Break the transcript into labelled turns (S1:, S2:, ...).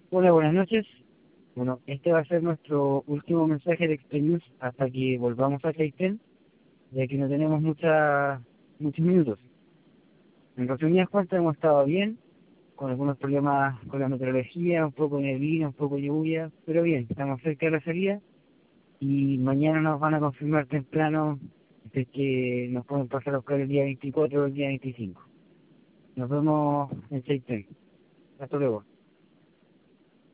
S1: Hola, buenas noches. Bueno, este va a ser nuestro último mensaje de Extranews hasta que volvamos a Chaitén, ya que no tenemos muchos minutos. En resumidas cuentas hemos estado bien, con algunos problemas con la meteorología, un poco de neblina, un poco de lluvia, pero bien, estamos cerca de la salida y mañana nos van a confirmar temprano si es que nos pueden pasar a buscar el día 24 o el día 25. Nos vemos en Chaitén. Hasta luego.